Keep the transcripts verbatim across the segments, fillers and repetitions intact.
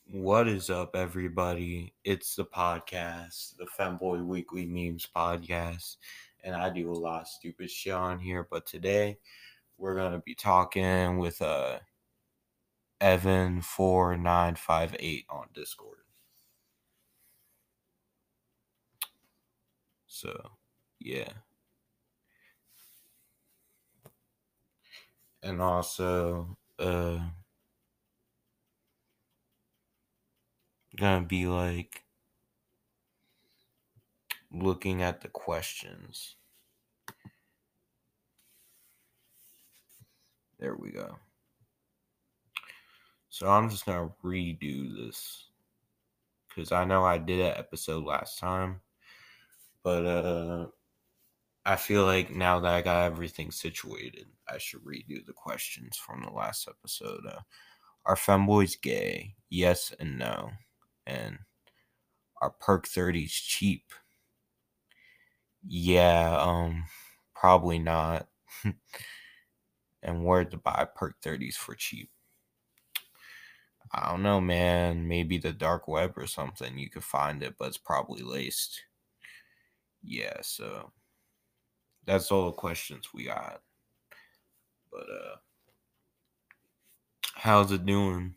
What is up, everybody? It's the podcast, the Femboy Weekly Memes podcast, and I do a lot of stupid shit on here. But today, we're gonna be talking with uh Evan four nine five eight on Discord. So, yeah, and also uh gonna be like looking at the questions. There we go. So I'm just gonna redo this because I know I did an episode last time, but uh, I feel like now that I got everything situated, I should redo the questions from the last episode. Uh, are femboys gay? Yes and no. And are perk thirties cheap? Yeah, um, probably not. And where to buy perk thirties for cheap? I don't know, man. Maybe the dark web or something. You could find it, but it's probably laced. Yeah, so that's all the questions we got. But uh how's it doing?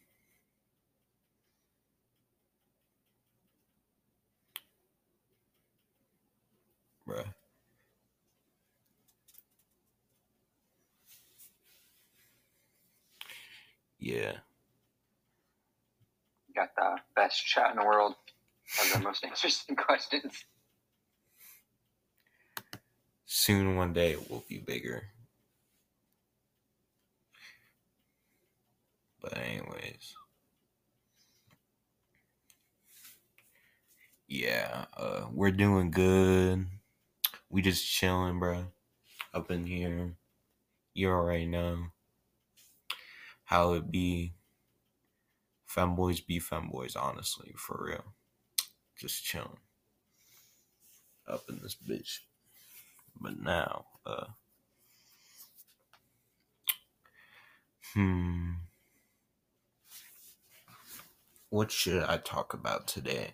Bruh. Yeah. Got the best chat in the world. Has the most interesting questions. Soon one day it will be bigger. But anyways. Yeah, uh we're doing good. We just chilling, bro. Up in here. You already know how it be. Femboys be femboys, honestly, for real. Just chilling. Up in this bitch. But now, uh Hmm. What should I talk about today?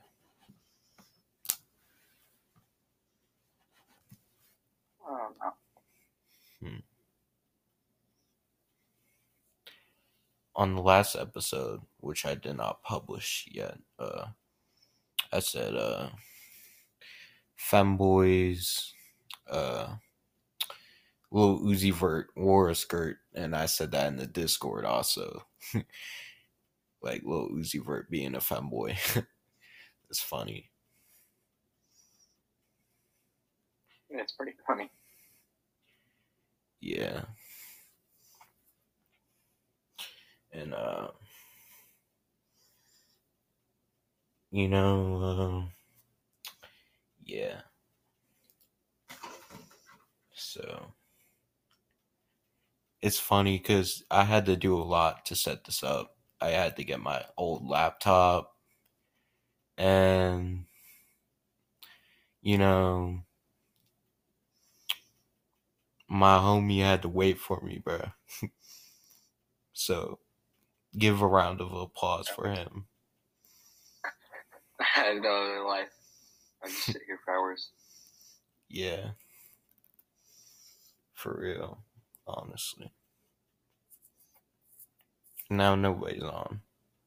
I don't know. Hmm. On the last episode, which I did not publish yet, uh, I said, uh, femboys, uh, Lil Uzi Vert wore a skirt, and I said that in the Discord also. Like Lil Uzi Vert being a femboy. It's funny. It's pretty funny. Yeah. And, uh, you know, uh, yeah. So, it's funny because I had to do a lot to set this up. I had to get my old laptop, and, you know, my homie had to wait for me, bro. So, give a round of applause for him. I have no other life. I just sit here for hours. Yeah. For real. Honestly. Now nobody's on.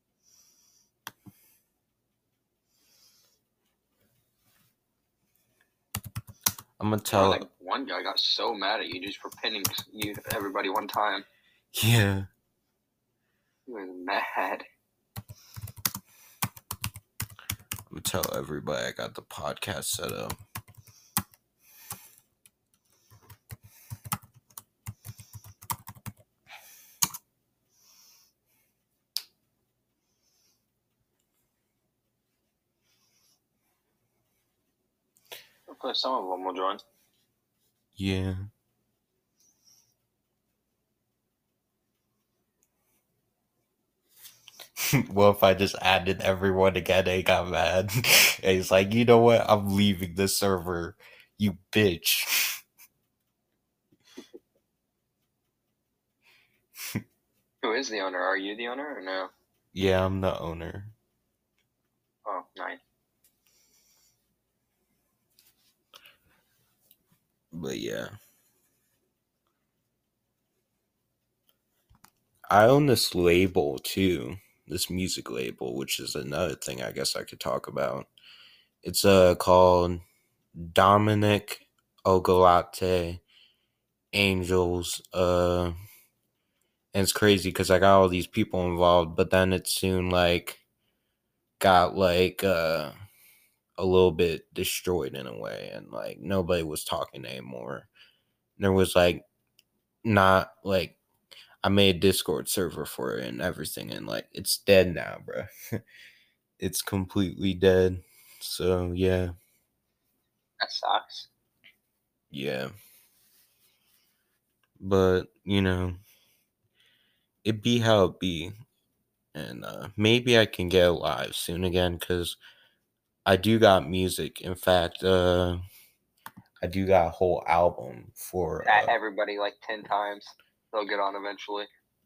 I'm gonna tell. Oh, that one guy got so mad at you just for pinning you everybody one time. Yeah. He was mad. I'm gonna tell everybody I got the podcast set up. Hopefully some of them will join. Yeah. Well, if I just added everyone again, they got mad. And he's like, you know what? I'm leaving the server, you bitch. Who is the owner? Are you the owner or no? Yeah, I'm the owner. But yeah. I own this label too, this music label, which is another thing I guess I could talk about. It's uh called Dominic Ogolate Angels. Uh, and it's crazy because I got all these people involved, but then it soon like got like uh a little bit destroyed in a way, and like nobody was talking anymore. There was like not like I made a Discord server for it and everything, and like it's dead now, bro. It's completely dead. So yeah, That sucks. yeah. But you know, it be how it be, and uh, maybe I can get live soon again because I do got music. In fact, uh, I do got a whole album for At uh, everybody like ten times. They'll get on eventually.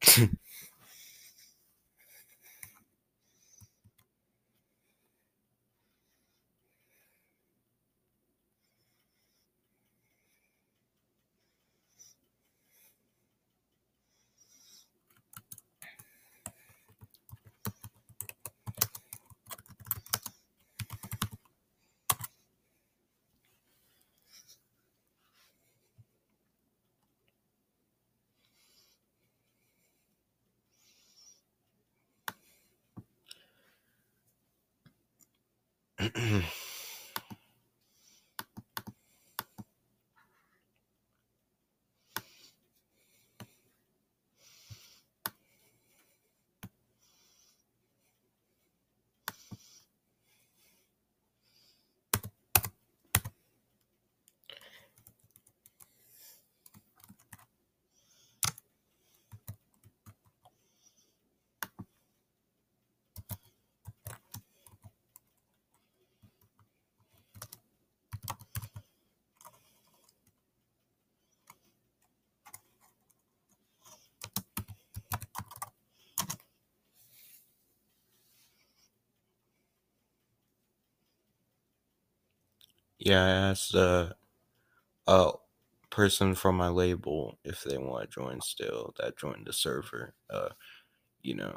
Yeah, I asked uh, a person from my label if they want to join still that joined the server. Uh, you know.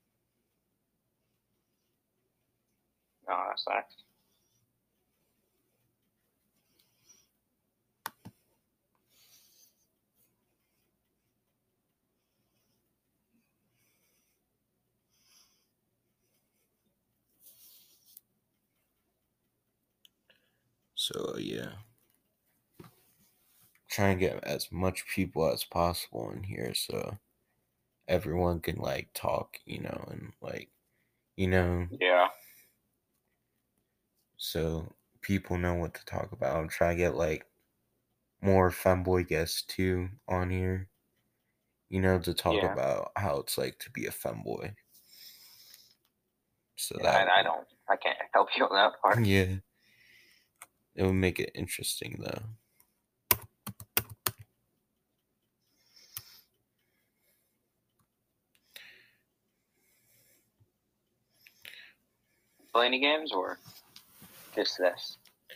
Oh, that sucks. So yeah. Trying to get as much people as possible in here so everyone can like talk, you know, and like you know, Yeah. so people know what to talk about. I'm trying to get like more femboy guests too on here, you know, to talk Yeah. about how it's like to be a femboy. So Yeah, that I, I don't. I can't help you on that part. yeah, it would make it interesting though. Play any games or just this?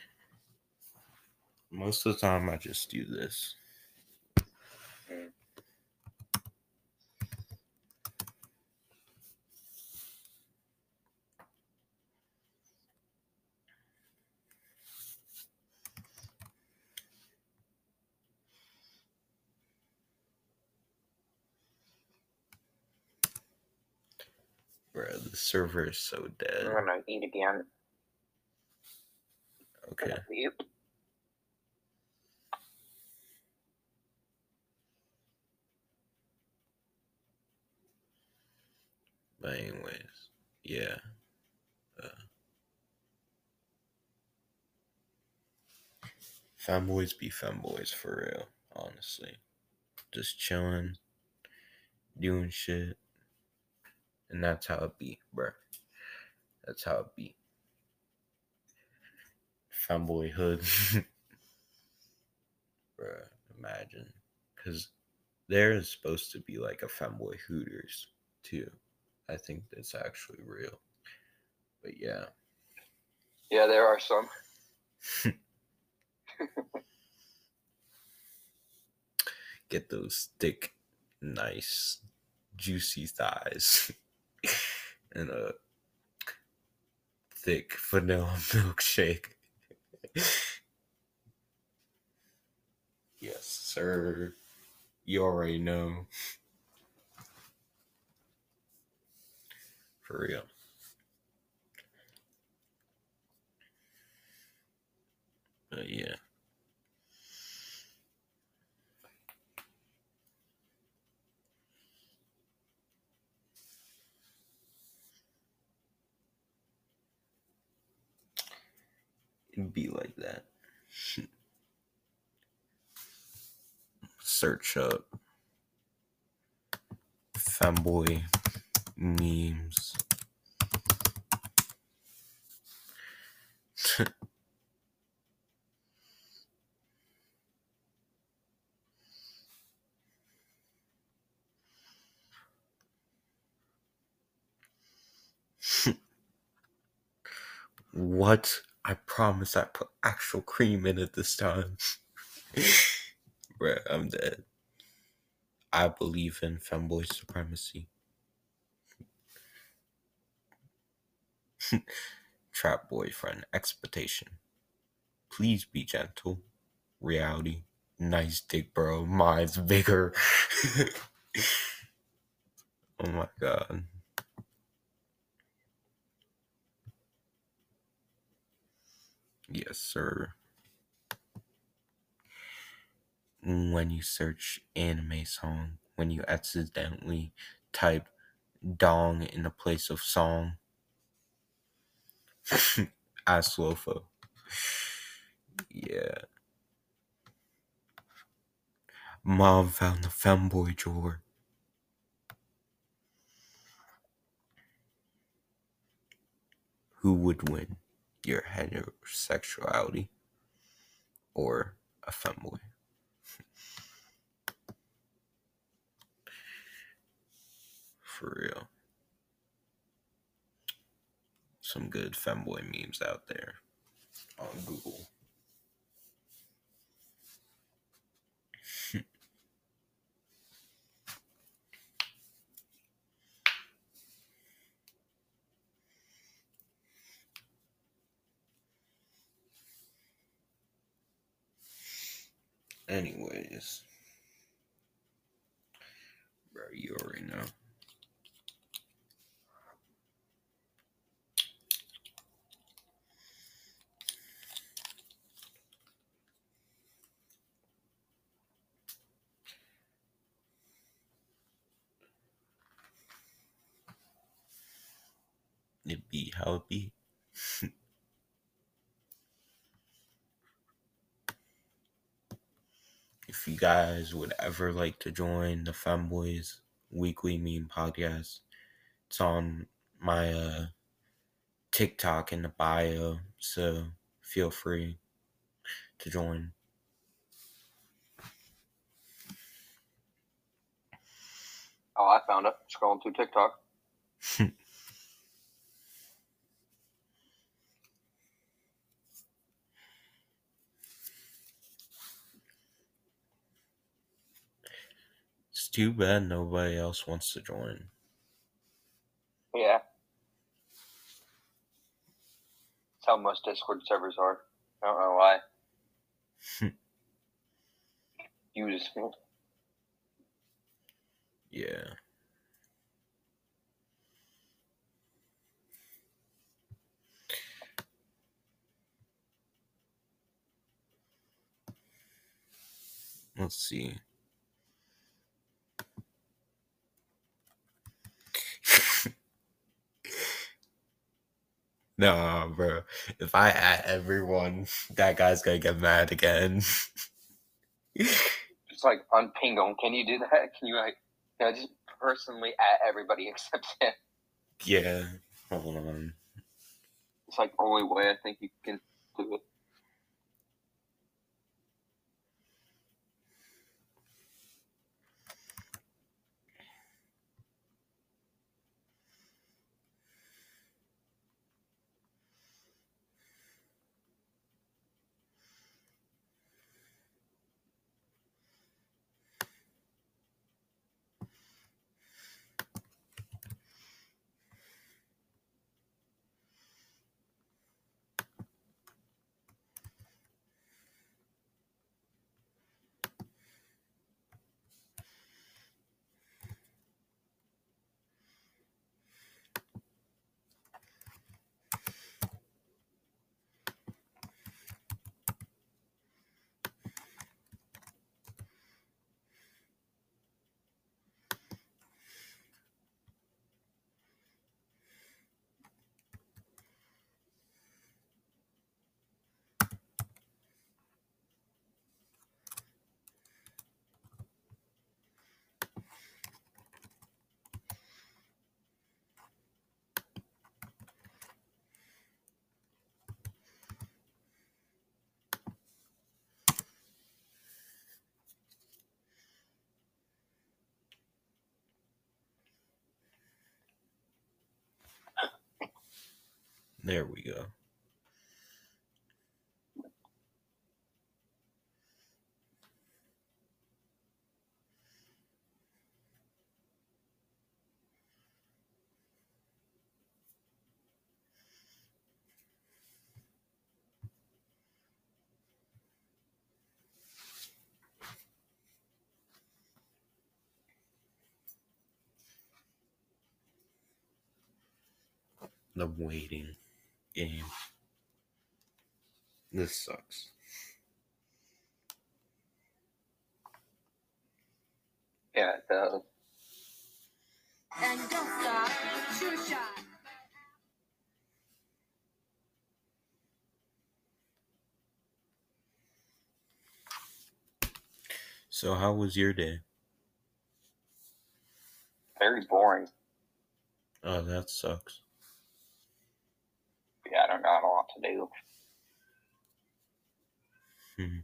Most of the time, I just do this. Mm. Bro, the server is so dead. I'm gonna eat again. Okay. Yep. But anyways, yeah. Uh, femboys be femboys for real, honestly. Just chilling, doing shit. And that's how it be, bro. That's how it be. Femboy hood. Bruh, imagine. Because there is supposed to be like a femboy Hooters, too. I think that's actually real. But yeah. Yeah, there are some. get those thick, nice, juicy thighs and a thick vanilla milkshake. Yes, sir. You already know. For real. But yeah. It'd be like that. Search up femboy memes. What? I promise I put actual cream in it this time. Bruh, I'm dead. I believe in femboy supremacy. Trap boyfriend expectation. Please be gentle. Reality. Nice dick, bro. Mine's bigger. Oh my god. Yes, sir. When you search anime song, when you accidentally type dong in the place of song, ask Lofo. Yeah. Mom found the femboy drawer. Who would win, your heterosexuality or a femboy? For real. Some good femboy memes out there on Google. Anyways, bro, you already know. It be how it be. If you guys would ever like to join the Femboys Weekly Meme Podcast, it's on my uh, TikTok in the bio, so feel free to join. Oh, I found it. Scrolling through TikTok. It's too bad nobody else wants to join. Yeah. That's how most Discord servers are. I don't know why. Use me. Yeah. Let's see. Nah, bro. If I add everyone, that guy's gonna get mad again. It's like unping him. Can you do that? Can you like, can I just personally add everybody except him? Yeah. Hold on. It's like the only way I think you can do it. There we go. The waiting game. This sucks. Yeah, it does. And don't stop. True shot. So how was your day? Very boring. Oh, that sucks. Yeah, I don't got a lot to do. Hmm.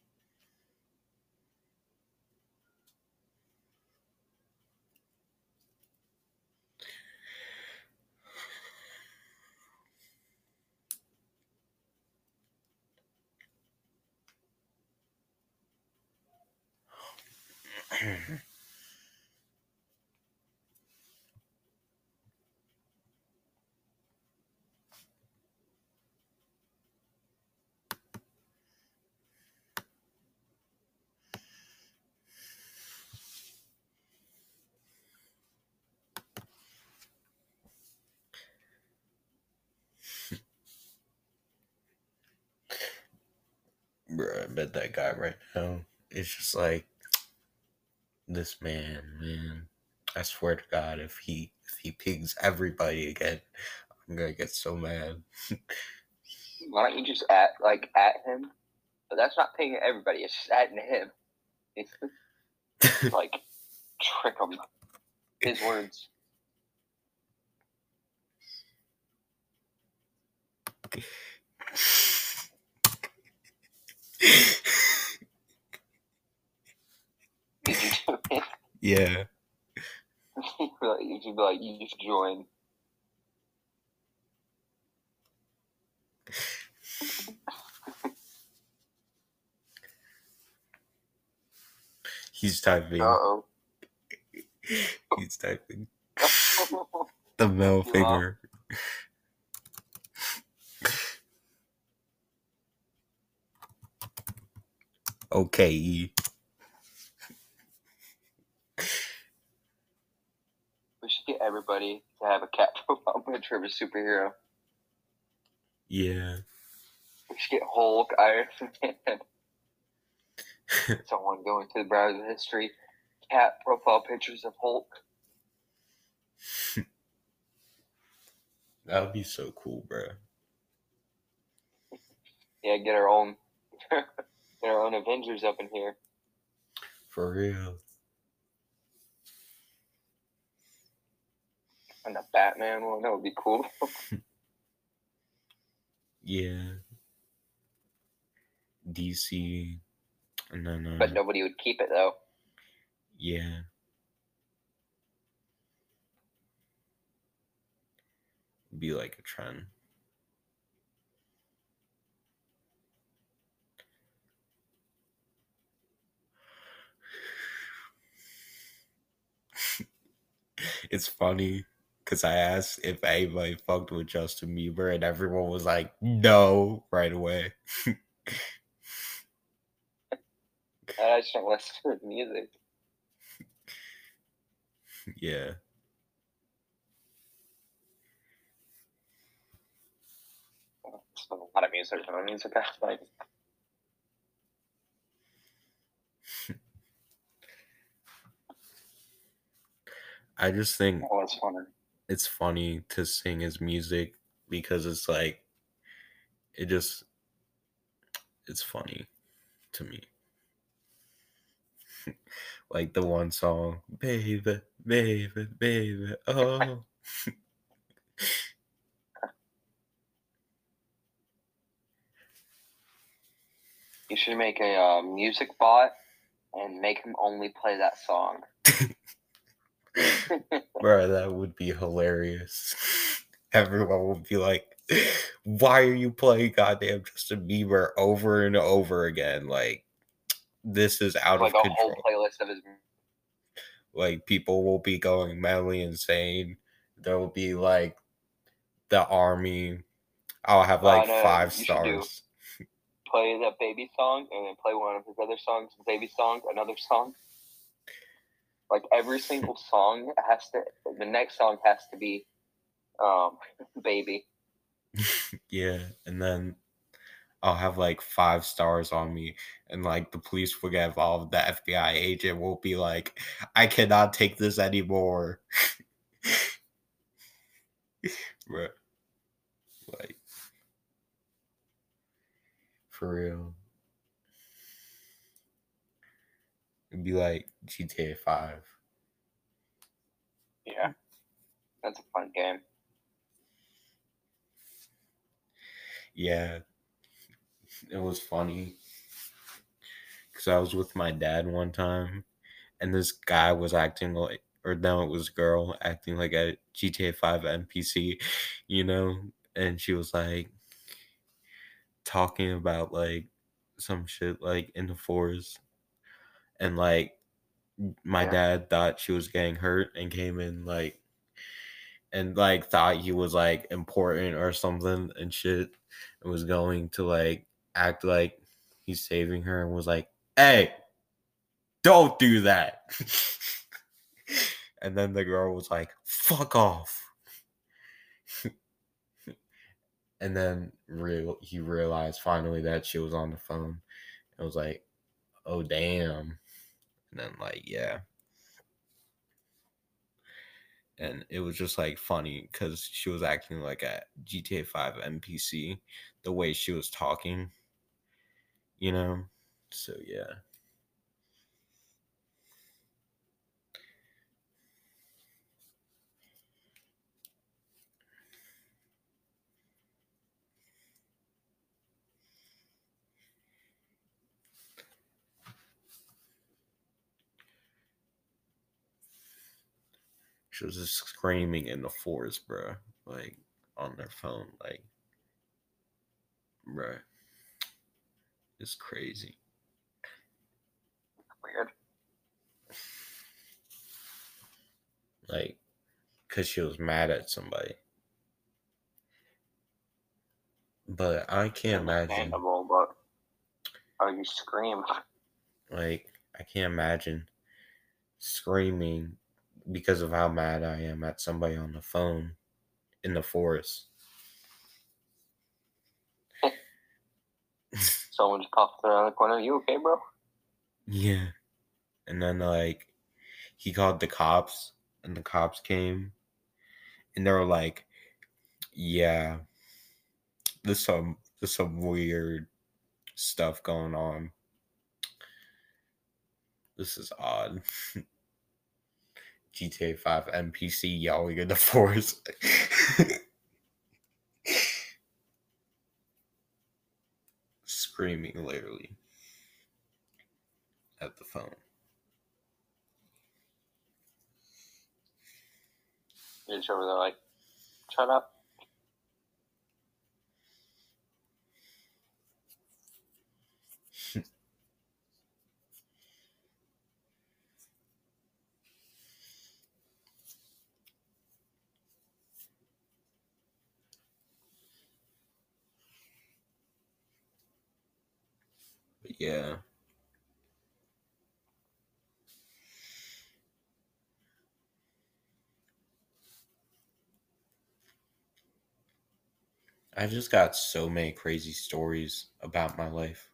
Bro, I bet that guy right now is just like, this man, man. I swear to God, if he if he pings everybody again, I'm gonna get so mad. Why don't you just at like at him? But that's not paying everybody. It's just adding him. It's like trick him. His words. Did you do it? Yeah. Like, you should be like, you just join. He's typing. Uh-oh. He's typing. The middle finger. Okay. We should get everybody to have a cat profile picture of a superhero. Yeah. We should get Hulk, Iron Man. Someone go into the browser history. Cat profile pictures of Hulk. That would be so cool, bro. Yeah, get our own get our own Avengers up in here. For real. And the Batman one, that would be cool. Yeah. D C. And then, uh, But nobody would keep it though. yeah. Be like a trend. It's funny because I asked if anybody fucked with Justin Bieber, and everyone was like, no, right away. I just don't listen to his music. Yeah. There's been a lot of music on music last night. I just think Oh, it's funny. it's funny to sing his music because it's like, it just, it's funny to me. Like the one song, baby, baby, baby, oh. You should make a uh, music bot and make him only play that song. Bro, that would be hilarious. Everyone would be like, Why are you playing goddamn Justin Bieber over and over again? Like, this is out like of a control. whole playlist of his. Like, people will be going mentally insane. There will be like the army. I'll have like Uh, no, five you should do- stars. Play that baby song and then play one of his other songs, baby song, another song. Like every single song has to. The next song has to be, um, baby. Yeah, and then I'll have like five stars on me, and like the police will get involved. The F B I agent will be like, "I cannot take this anymore." Bruh. Like, for real. It'd be like G T A five. Yeah, that's a fun game. Yeah, it was funny because I was with my dad one time, and this guy was acting like, or no, it was a girl acting like a G T A five N P C, you know, and she was like talking about like some shit like in the forest, and like my Yeah. dad thought she was getting hurt and came in like and like thought he was like important or something and shit, and was going to like act like he's saving her, and was like, "Hey, don't do that." And then the girl was like, "Fuck off." And then real he realized finally that she was on the phone. It was like, "Oh damn." And then like, yeah. And it was just like funny because she was acting like a G T A five N P C, the way she was talking, you know? So yeah. She was just screaming in the forest, bro. Like, on their phone. Like, bro. It's crazy. Weird. Like, because she was mad at somebody. But I can't imagine. Understandable, but how you scream? Like, I can't imagine screaming because of how mad I am at somebody on the phone in the forest. Someone just popped around the corner. You okay, bro? Yeah. And then, like, he called the cops, and the cops came, and they were like, yeah, there's some, there's some weird stuff going on. This is odd. G T A five N P C yelling in the forest. Screaming, literally, at the phone. You're just over there like, shut up. But yeah. I just got so many crazy stories about my life.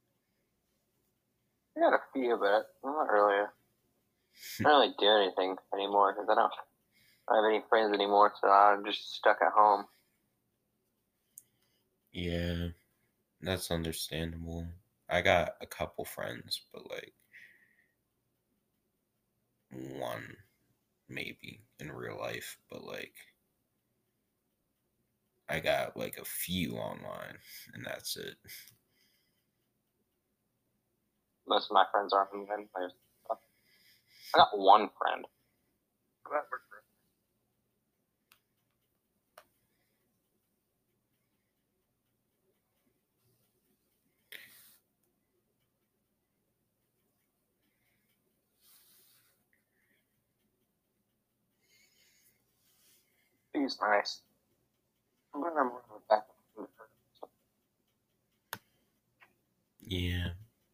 I got a few, but not really. I don't really do anything anymore because I don't, I don't have any friends anymore, so I'm just stuck at home. Yeah, that's understandable. I got a couple friends, but like one maybe in real life, but like I got like a few online, and that's it. Most of my friends aren't from them. I got one friend. She's nice. I'm gonna remember back. Yeah.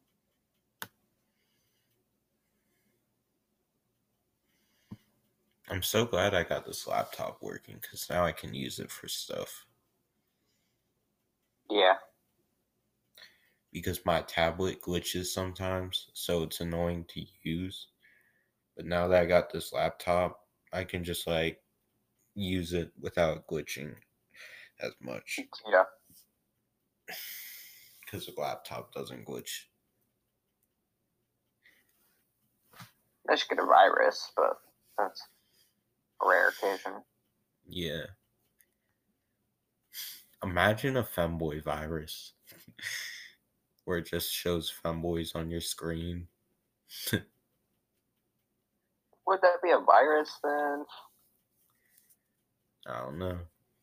I'm so glad I got this laptop working because now I can use it for stuff. Yeah. Because my tablet glitches sometimes, so it's annoying to use. But now that I got this laptop, I can just like use it without glitching as much. Yeah. Because the laptop doesn't glitch. I should get a virus, but that's a rare occasion. Yeah. Imagine a femboy virus where it just shows femboys on your screen. Would that be a virus then? I don't know.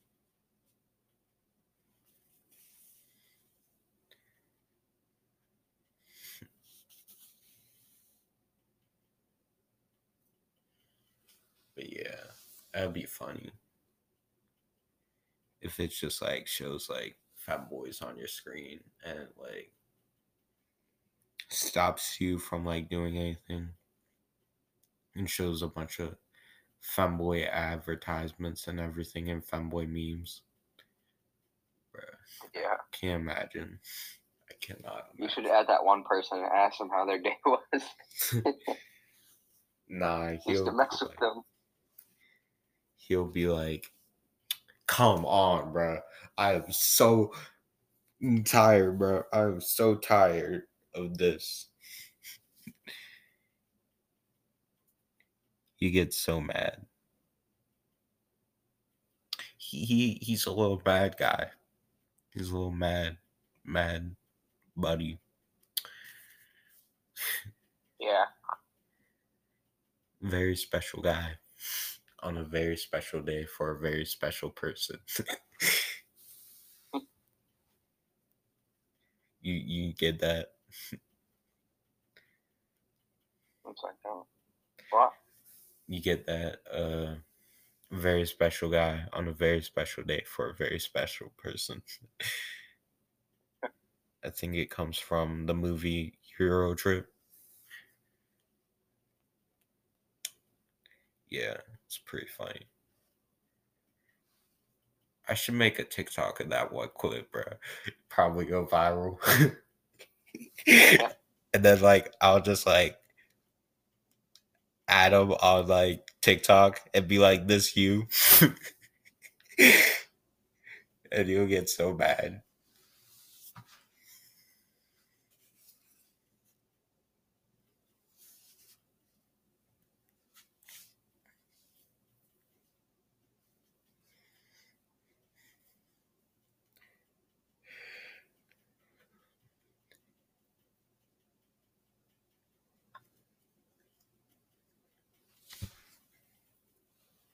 But yeah, that'd be funny. If it's just like shows like femboys on your screen and it, like stops you from like doing anything and shows a bunch of femboy advertisements and everything and femboy memes. Bruh, Yeah. can't imagine. I cannot imagine. You should add that one person and ask them how their day was. Nah, Just he'll to mess be with like, them. he'll be like, come on, bro. I am so tired, bro. I am so tired of this. You get so mad. He, he he's a little bad guy. He's a little mad, mad buddy. Yeah. Very special guy on a very special day for a very special person. you you get that? It's like, oh, what? You get that? Uh, very special guy on a very special day for a very special person. I think it comes from the movie Euro Trip. Yeah, it's pretty funny. I should make a TikTok of that one clip, bro. Probably go viral. And then, like, I'll just, like, add them on, like, TikTok and be like, this you. And you'll get so mad.